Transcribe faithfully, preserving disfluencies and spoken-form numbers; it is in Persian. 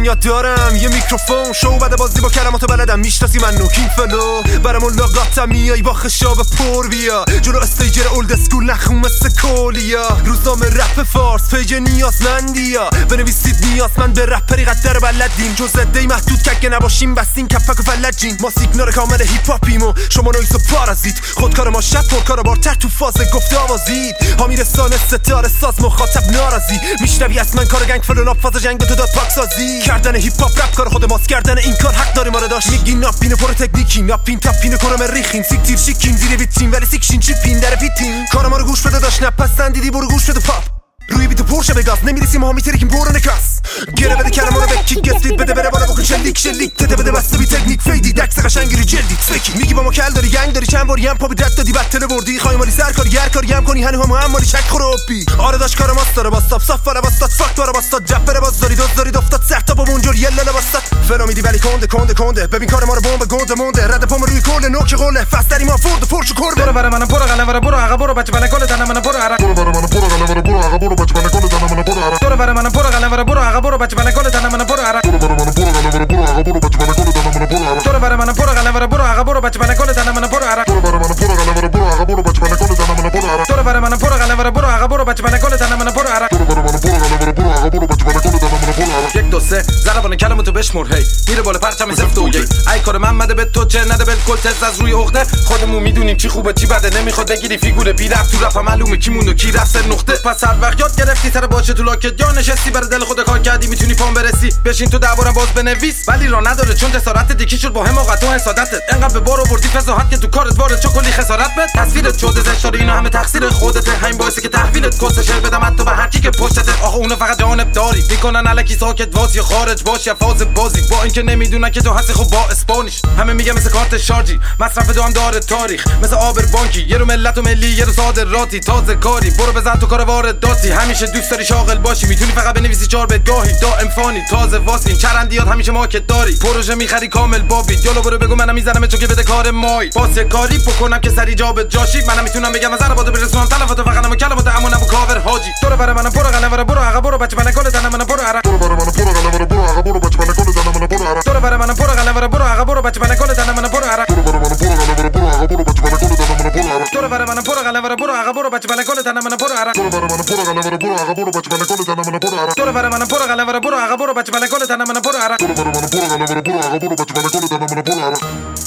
دنیا دارم یه میکروفون شو بعد بازی با کلمات بلدم میشناسی منو کینگ فلو برام ملاقاتم میای با خشاب پر بیا جلو استیجر اولد اسکول نخون مثل کولیا روزنامه رپ فارس پیج نیازمندیا بنویسید نیازمند به رپری قدر بلدیم جز دی محدود که اگه نباشیم بستین کپک و فلجین ما سیگنال کامل هیپ هاپیم و شما نویز و پارازیت خودکار ما شب پرکار بارتر تو فاز گفته آوازید حامی رسانه ستاره ساز مخاطب ناراضی میشنوی از من کار گنگ فلو فاز جنگ تو داد پاک سازی کردن هیپ هاپ رپ کار خود ماست کردن این کار حق داره ما رو داشت میگی ناپین پر تکنیکی ناپین تاپین کرم ریخین سیک تیر شیکین زیر ویتین ولی سیکشین چیپین در پیتین کار ما رو گوش بده داشت نپسند دیدی برو گوش بده پاپ روی بیت پرشه بگاز نمیرسیم ما میترکیم برو نکاس گره بده کلمه رو بکی گستید بده بره بالا بکن شلیک شلیک تته بده بسته بی تکنیک فیدی دکس قشنگی جلدی فکی میگی با ما کل داری گنگ داری چند باری هم پا بیدت دادی بطل بردی خواهی مالی سرکاری هر کاری هم کنی هنو هم هم مالی چک خور اوپی آره داشت کار ماست داره باستاب صاف بره باستاد فاک داره باستاد جب بره باز داری دوز داری دفتاد سخت با اونجور یلا لباستاد فرامیدی ولی کنده کنده کنده ببین کار ما رو بمب گنده مونده رد پام روی کل نوک قله فستری ما فورد پرچ کرده برو برو منم برو قلم برو عقب برو بچه بله کل دنم منم برو عرق برو برو منم برو قلم برو عقب برو بچه بله کل دنم برو برو منم برو قلم برو عقب برو بچه بله کل دنم منم برو عرق برو برو منم برو قلم برو عقب برو بچه بله کل دنم منم برو عرق برو برو منم برو قلم برو عقب برو بچه بله کل دنم منم برو عرق برو برو منم برو قلم برو عقب برو بچه بله کل دنم منم برو عرق برو برو منم برو قلم برو عقب برو بچه بله کل دنم منم برو عرق برو برو منم برو قلم برو عقب برو بچه بله کل دنم منم برو عرق یک دو سه ضربان کلمتو بشمر هی میره بالا پرچم زفت و یک ای کار محمد به تو چه نده بالکل تز از روی عقده خودمون میدونیم چی خوبه چی بده نمیخواد بگیری فیگور بی رفت تو رفت معلومه کی مونده کی رفت سر نقطه پس هر وقت یاد گرفتی سر باشه تو لاکت یا نشستی برای دل خود کار کردی میتونی پام برسی بشین تو دعوارم باز بنویس ولی را نداره چون جسارت دیکی شد با حماقت و حسادتت انقدر به بارو بردی فضاحت که تو کارت وارد چو کلی خسارت بد تصویرت شده زشت اینا همه تقصیر خودته همین باعثه که تحویلت کس شعر بدم حتی به هر کی که پشتت آخه اونو فقط جانب داری میکنن الکی ساکت واسه خارج باش یا فاز بازی با اینکه نمیدونن که تو هستی خب با اسپانیش همه میگه مثل کارت شارژی مصرف دو هم داره تاریخ مثل آبر بانکی یه رو ملت و ملی یه رو صادراتی تازه کاری برو بزن تو کار وارداتی همیشه دوست داری شاغل باشی میتونی فقط بنویسی چهار بدگاهی دائم فانی تازه واسه این چرندیات همیشه ماکت داری پروژه میخری کامل بابی جلو برو بگو منم میزنم چون که بده کار مای واسه کاری بکنم که سری جا به جاشی منم میتونم بگم از ضربات برسونم تلفات فقط منم کلمات امونم کاور حاجی تو رو برای منم برو قلم برو عقب برو بچه من کل دنم منم برو عرق تو رو برای منم برو قلم برو عقب برو بچه من کل دنم منم برو عرق تو رو برای منم برو قلم برو عقب برو بچه من کل دنم منم برو عرق تو رو برای منم برو قلم برو عقب برو بچه من کل دنم منم برو عرق تو رو برای منم برو قلم برو عقب برو بچه من کل دنم منم برو عرق تو رو برای منم برو قلم برو عقب برو بچه من کل دنم منم برو عرق تو رو برای منم برو قلم برو عقب برو بچه من کل دنم منم برو عرق تو رو برای منم برو قلم برو عقب برو بچه من کل دنم منم برو عرق